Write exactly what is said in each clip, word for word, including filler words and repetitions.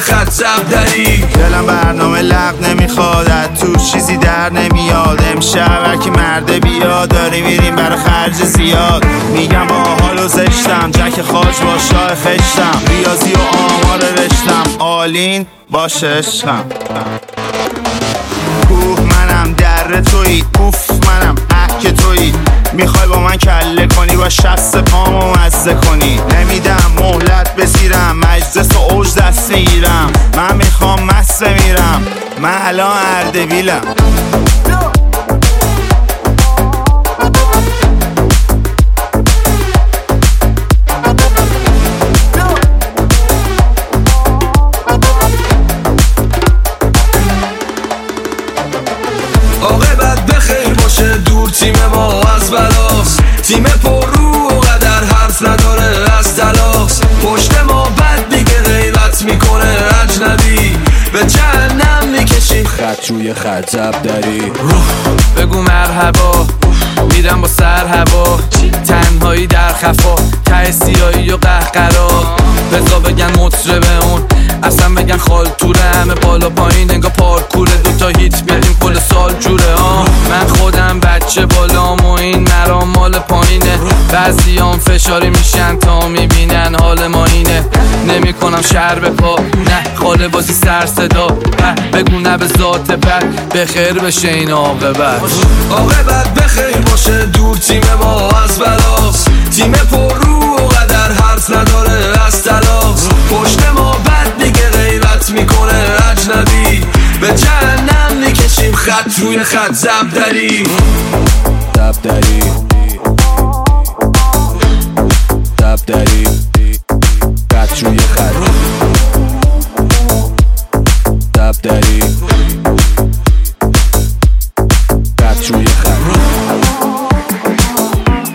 خط زبدری. دلم برنامه لق نمیخواد، تو چیزی در نمیاد. امشب هرکی مرده بیاد، داری میریم برای خرج زیاد. میگم با حال و زشتم، جک خاج با شاه خشتم. ریاضی و آمار رشتم، آلین باشه عشقم. کوه منم در تویی، پوف منم احک تویی. میخوای با من کله کنی، با شست پامو مزه کنی. نمیدم مهلت بسیرم، مجلس و اوج دست میگیرم. من میخوام مست میرم، من الان اردبیلم. عاقبت بخیر باشه، دور تیم ما از بلاست. تیم پر رو و قدر حرف نداره از تلاس. پشت ما بد دیگه غیبت میکنه اجنبی، به جهنم میکشیم خط روی خط زبدری. بگو مرحبا، میرم با سر هوا. تنهایی در خفا، ته سیاهی و قهقرا. بزا بگن مطربه اون، اصلا بگن خال توره. همه بالا پایین انگا پارکوره، دوتا هیت بیدیم کل سال جوره. آه من خودم بچه بالام و این مرام مال پایینه. بعضی هم فشاری میشن تا میبینن حال ما اینه. نمی کنم شهر به پا، نه خاله بازی سر صدا. بگو نه به ذات بد، بخیر بشه این عاقبت. عاقبت بخیر باشه، دور تیم ما از بلاست. تیم پر رو و قدر حرف نداره از تلاس. پشت ما بد دیگه غیبت میکنه اجنبی، به جهنم میکشیم خط روی خط زبدری. زبدری زبدری خط روی خط زبدری خط روی خط.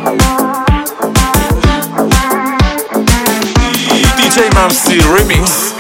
دی جی ممسی ریمیکس.